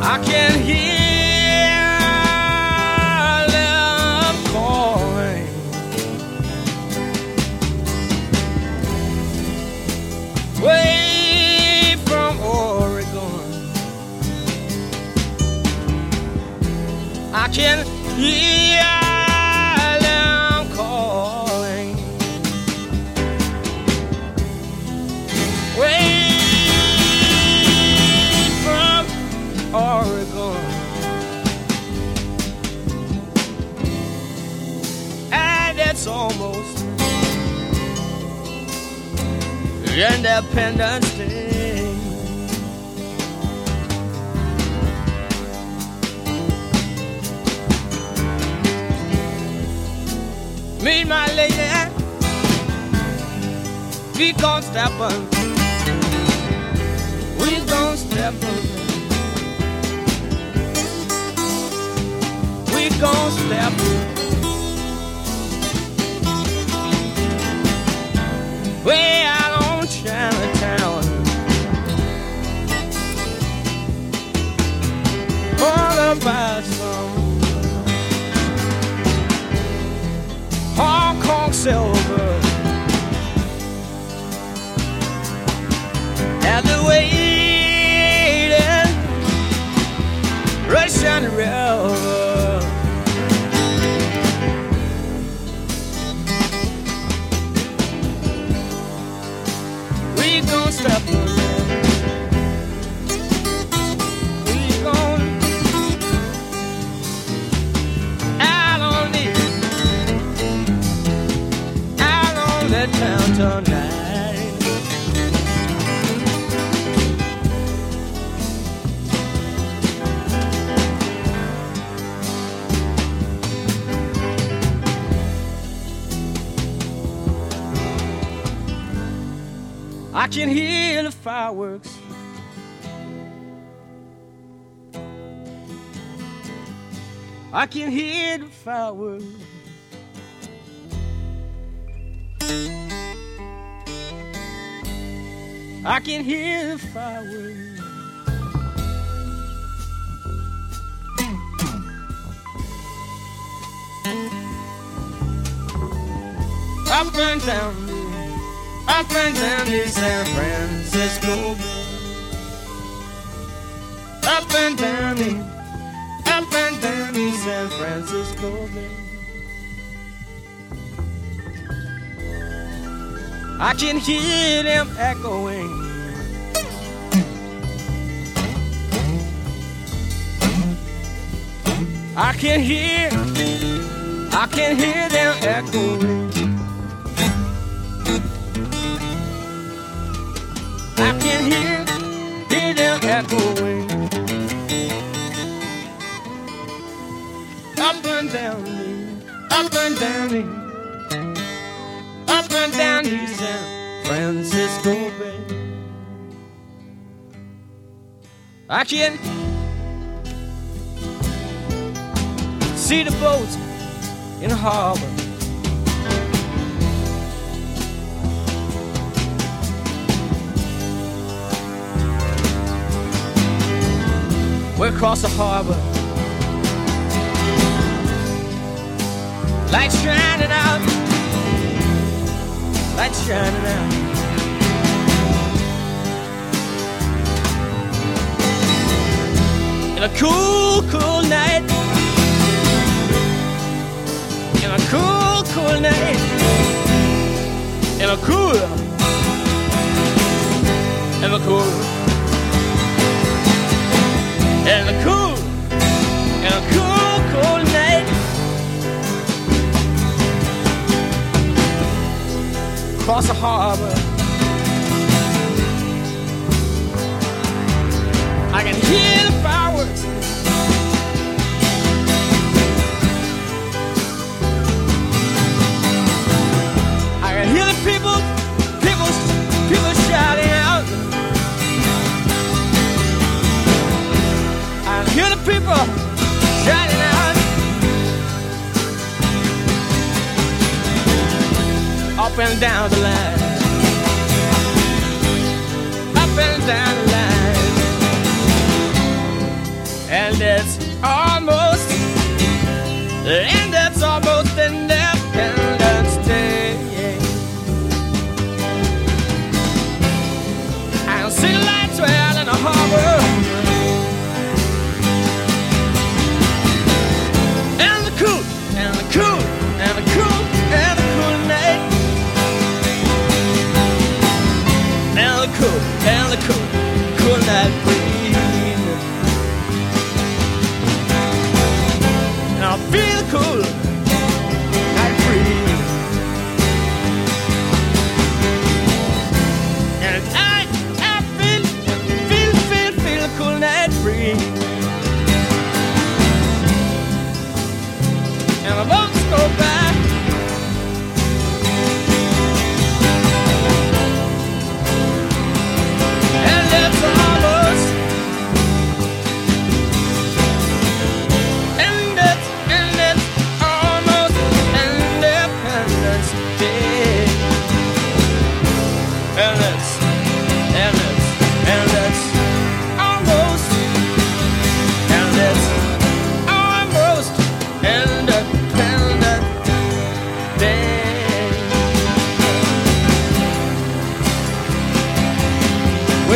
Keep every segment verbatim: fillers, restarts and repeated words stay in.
I can hear them calling. Way from Oregon, I can hear them calling. Way from Oregon, and it's almost Independence Day. Me and my lady, we gon' step on. We gon' step on. We gon' step on. Way out on Chinatown, all about some Hong Kong silver, and the waiting Russian river. We gon' step on them. We gon' out on the out on that town tonight. I can hear the fireworks. I can hear the fireworks. I can hear the fireworks. Up and down, up and down the San Francisco Bay. Up and down the, up and down the San Francisco Bay. I can hear them echoing. I can hear, I can hear them echoing. I can hear, hear them echoing. Up and down me, up and down me, up and down the San Francisco Bay. I can see the boats in the harbor. We're across the harbor, lights shining out, lights shining out. In a cool, cool night, in a cool, cool night, in a cool, in a cool. And a cool, and a cool, cool night. Across the harbor, I can hear the fireworks. I can hear the people, people, people shouting out. Hear the people shining out. Up and down the line, up and down the line.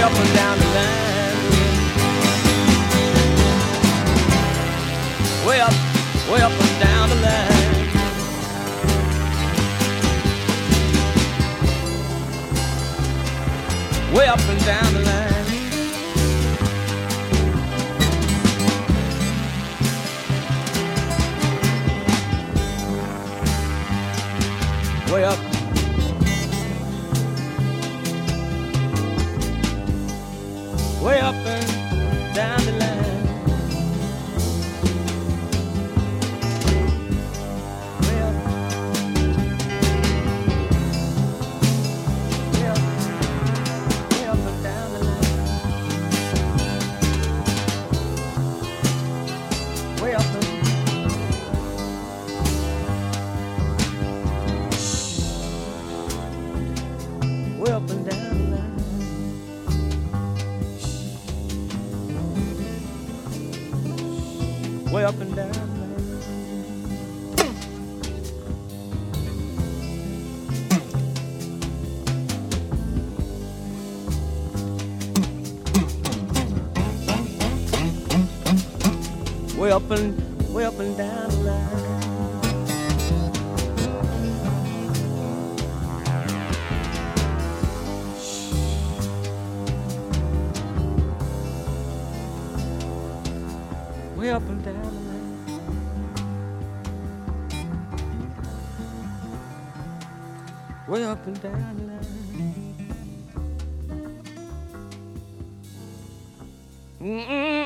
up and down the line. Way up, way up and down the line. Way up and down the line. Way up. Way up and down the line. Way up. Way up. Way up and down the line. Way up and way up and down the line. Way up and down the line. Way up and way up and down the line. Way up and down the line. Way up and down the line. Mm-mm.